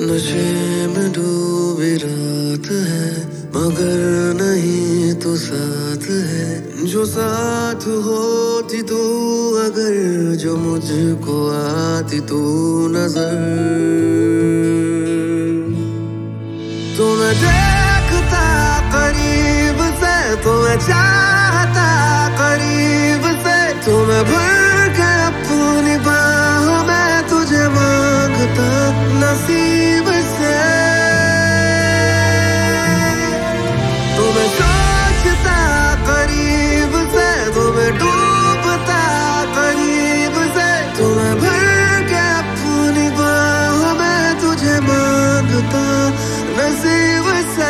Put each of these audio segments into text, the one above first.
नशे में डूबी रात है, मगर नहीं तो साथ है। जो साथ होती तू अगर, जो मुझको आती तू नजर, तो मैं देखता करीब से, तो मैं चाहता करीब से, तो मैं भर के अपनी बाहों में तुझे मांगता नसीब से। तो मैं सोचता करीब से, तो मैं डूबता करीब से, तो मैं भर के अपनी बाहों में तुझे मांगता नसीब से।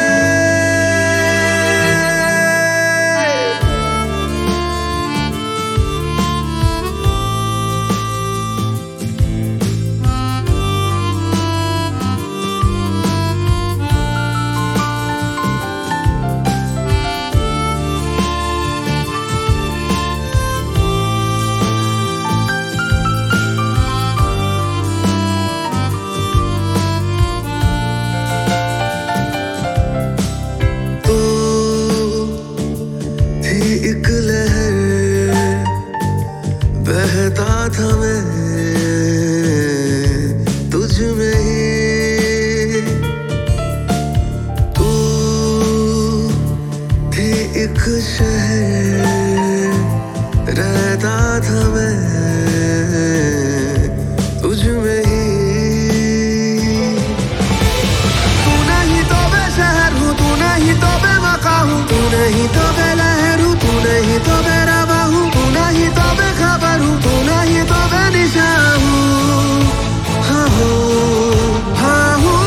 एक लहर बहता था मैं तुझ में ही, तू थी एक शहर, रहता था मैं तुझ में ही। तू नहीं तो मैं शहर हूँ, तू नहीं तो मैं मका हूँ, तू नहीं तो मैं लहर हूँ, तू नहीं तो मैं रवा हूँ, तू नहीं तो मैं खबर हूँ, तू नहीं तो मैं निशा हूँ। हाँ हूँ, हाँ हूँ।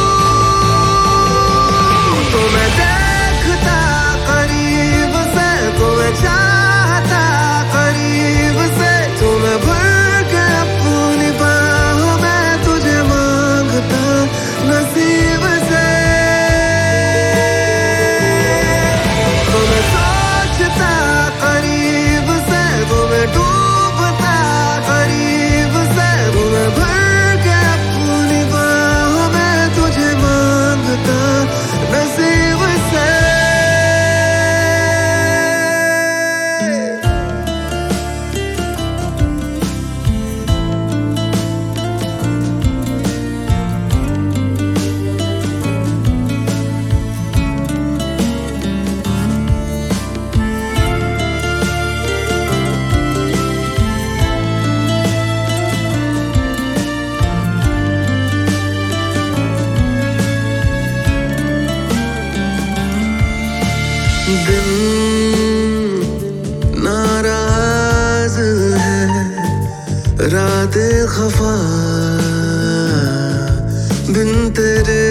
तो मैं देखता करीब से, तो मैं चाहता करीब से, तो मैं भर के अपनी बाहों में तुझे मांगता नसीब से। तो मैं सोचता करीब से, तो मैं डूबता करीब से, तो मैं भर के अपनी बाहों में तुझे मांगता नसीब से। दिन नाराज है, रातें खफा बिन तेरे,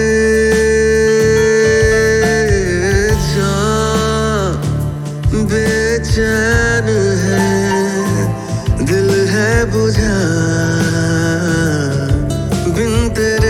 जान बेचैन है, दिल है बुझा बिन तेरे।